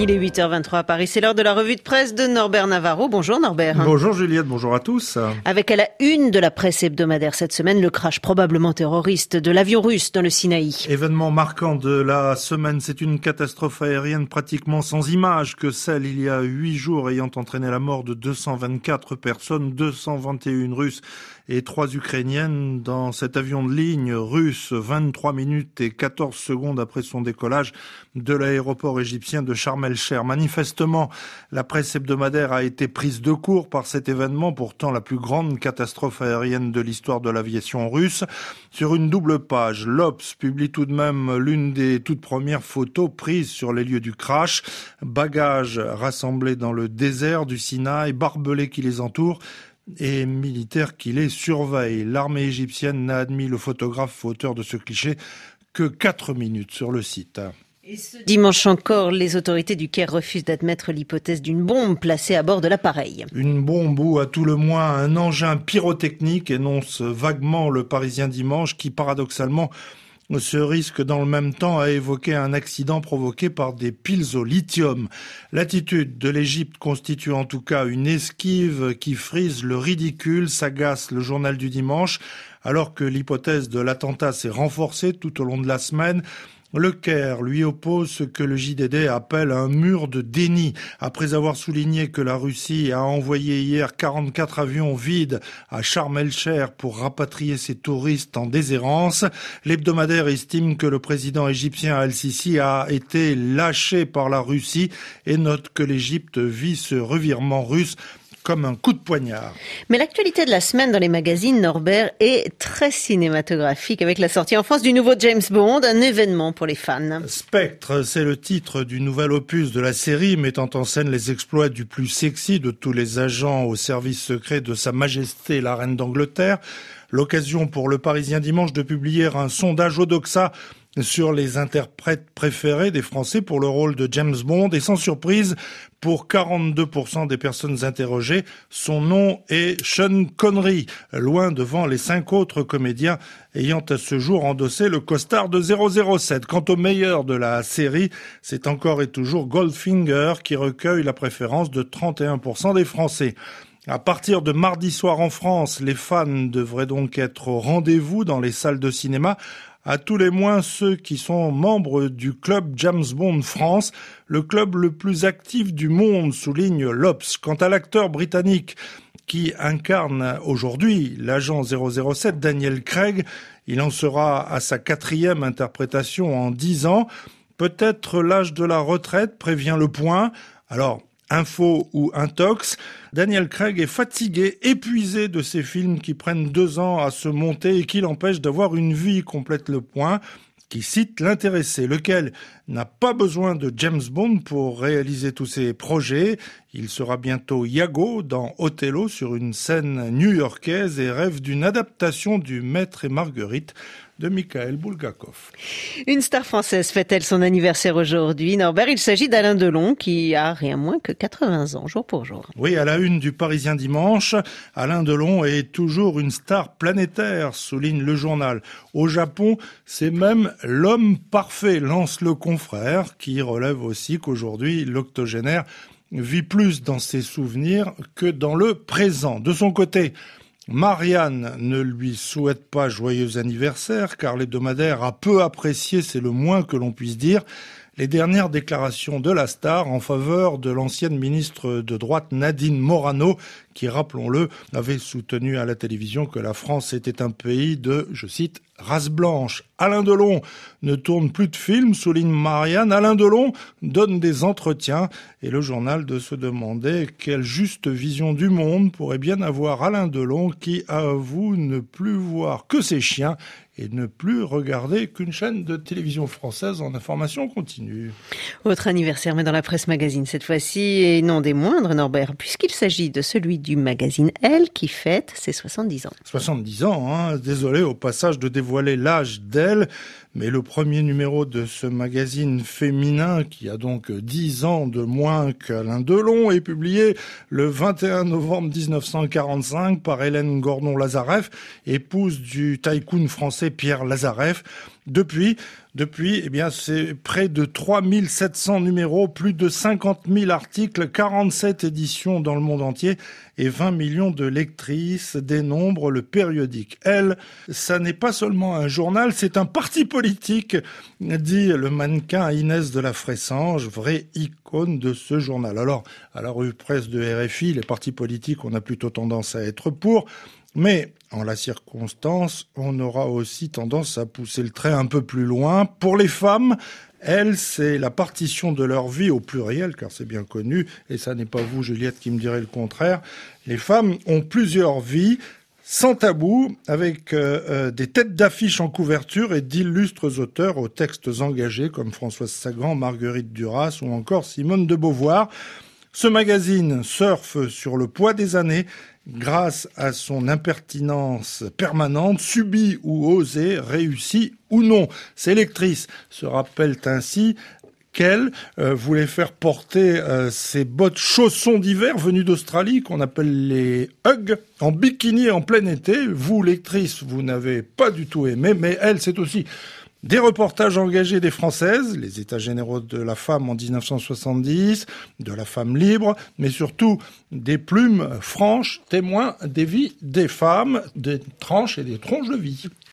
Il est 8h23 à Paris, c'est l'heure de la revue de presse de Norbert Navarro. Bonjour Norbert. Bonjour Juliette, bonjour à tous. Avec à la une de la presse hebdomadaire cette semaine, le crash probablement terroriste de l'avion russe dans le Sinaï. Événement marquant de la semaine, c'est une catastrophe aérienne pratiquement sans image que celle il y a 8 jours ayant entraîné la mort de 224 personnes, 221 Russes et 3 Ukrainiennes dans cet avion de ligne russe 23 minutes et 14 secondes après son décollage de l'aéroport égyptien de Sharm el-Sheikh. Manifestement, la presse hebdomadaire a été prise de court par cet événement, pourtant la plus grande catastrophe aérienne de l'histoire de l'aviation russe. Sur une double page, l'Obs publie tout de même l'une des toutes premières photos prises sur les lieux du crash. Bagages rassemblés dans le désert du Sinaï, barbelés qui les entourent et militaires qui les surveillent. L'armée égyptienne n'a admis le photographe auteur de ce cliché que 4 minutes sur le site. Et ce dimanche encore, les autorités du Caire refusent d'admettre l'hypothèse d'une bombe placée à bord de l'appareil. Une bombe ou à tout le moins un engin pyrotechnique, énonce vaguement le Parisien dimanche, qui paradoxalement se risque dans le même temps à évoquer un accident provoqué par des piles au lithium. L'attitude de l'Égypte constitue en tout cas une esquive qui frise le ridicule, s'agace le journal du dimanche, alors que l'hypothèse de l'attentat s'est renforcée tout au long de la semaine. Le Caire lui oppose ce que le JDD appelle un mur de déni. Après avoir souligné que la Russie a envoyé hier 44 avions vides à Sharm el-Sheikh pour rapatrier ses touristes en déshérence, l'hebdomadaire estime que le président égyptien Al-Sisi a été lâché par la Russie et note que l'Égypte vit ce revirement russe comme un coup de poignard. Mais l'actualité de la semaine dans les magazines, Norbert, est très cinématographique avec la sortie en France du nouveau James Bond, un événement pour les fans. Spectre, c'est le titre du nouvel opus de la série mettant en scène les exploits du plus sexy de tous les agents au service secret de Sa Majesté la Reine d'Angleterre. L'occasion pour le Parisien dimanche de publier un sondage Odoxa sur les interprètes préférés des Français pour le rôle de James Bond. Et sans surprise, pour 42% des personnes interrogées, son nom est Sean Connery, loin devant les 5 autres comédiens ayant à ce jour endossé le costard de 007. Quant au meilleur de la série, c'est encore et toujours Goldfinger qui recueille la préférence de 31% des Français. À partir de mardi soir en France, les fans devraient donc être au rendez-vous dans les salles de cinéma, à tous les moins ceux qui sont membres du club James Bond France, le club le plus actif du monde, souligne l'Obs. Quant à l'acteur britannique qui incarne aujourd'hui l'agent 007, Daniel Craig, il en sera à sa 4e interprétation en 10 ans. Peut-être l'âge de la retraite, prévient Le Point. Alors, info ou intox, Daniel Craig est fatigué, épuisé de ces films qui prennent 2 ans à se monter et qui l'empêchent d'avoir une vie, complète Le Point, qui cite l'intéressé, lequel n'a pas besoin de James Bond pour réaliser tous ses projets. Il sera bientôt Iago dans Othello sur une scène new-yorkaise et rêve d'une adaptation du Maître et Marguerite de Mikhail Bulgakov. Une star française fête-t-elle son anniversaire aujourd'hui, Norbert? Il s'agit d'Alain Delon qui a rien moins que 80 ans, jour pour jour. Oui, à la une du Parisien dimanche, Alain Delon est toujours une star planétaire, souligne le journal. Au Japon, c'est même l'homme parfait, lance le confrère, qui relève aussi qu'aujourd'hui, l'octogénaire vit plus dans ses souvenirs que dans le présent. De son côté, Marianne ne lui souhaite pas joyeux anniversaire car l'hebdomadaire a peu apprécié, c'est le moins que l'on puisse dire, les dernières déclarations de la star en faveur de l'ancienne ministre de droite Nadine Morano qui, rappelons-le, avait soutenu à la télévision que la France était un pays de, je cite, race blanche. Alain Delon ne tourne plus de films, souligne Marianne. Alain Delon donne des entretiens et le journal de se demander quelle juste vision du monde pourrait bien avoir Alain Delon qui avoue ne plus voir que ses chiens et ne plus regarder qu'une chaîne de télévision française en information continue. Autre anniversaire, mais dans la presse magazine cette fois-ci, et non des moindres, Norbert, puisqu'il s'agit de celui du magazine Elle qui fête ses 70 ans. 70 ans, hein. Désolé au passage de dévoiler l'âge d'Elle, Mais le premier numéro de ce magazine féminin, qui a donc 10 ans de moins qu'Alain Delon, est publié le 21 novembre 1945 par Hélène Gordon-Lazareff, épouse du tycoon français Pierre Lazareff. Depuis, eh bien, c'est près de 3700 numéros, plus de 50 000 articles, 47 éditions dans le monde entier et 20 millions de lectrices dénombre le périodique. Elle, ça n'est pas seulement un journal, c'est un parti politique, dit le mannequin Inès de la Fressange, vraie icône de ce journal. Alors, à la revue presse de RFI, les partis politiques, on a plutôt tendance à être pour. Mais, en la circonstance, on aura aussi tendance à pousser le trait un peu plus loin. Pour les femmes, elles, c'est la partition de leur vie au pluriel, car c'est bien connu, et ça n'est pas vous, Juliette, qui me direz le contraire. Les femmes ont plusieurs vies, sans tabou, avec des têtes d'affiche en couverture et d'illustres auteurs aux textes engagés, comme Françoise Sagan, Marguerite Duras ou encore Simone de Beauvoir. Ce magazine surfe sur le poids des années grâce à son impertinence permanente, subie ou osée, réussie ou non. Ses lectrices se rappellent ainsi qu'elle voulait faire porter ses bottes chaussons d'hiver venus d'Australie, qu'on appelle les Ugg, en bikini en plein été. Vous, lectrices, vous n'avez pas du tout aimé, mais elle, c'est aussi des reportages engagés des Françaises, les États généraux de la femme en 1970, de la femme libre, mais surtout des plumes franches, témoins des vies des femmes, des tranches et des tronches de vie.